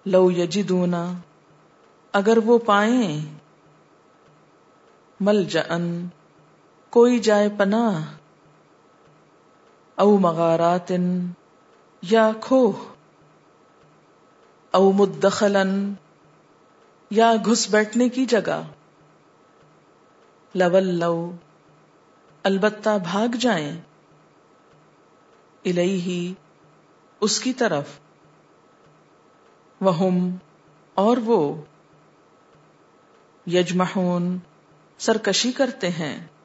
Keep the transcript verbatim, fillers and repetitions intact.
लौ यजिदूना, अगर वो पाएं, मलजअन, कोई जाए पनाह, औ मगारातिन, या खोह, औ मुद्दखलन, या घुस बैठने की जगह, लवल्लौ, अलबत्ता भाग जाएं, इलैहि, उसकी तरफ, वहुम, और वो, यजमहून, सरकशी करते हैं।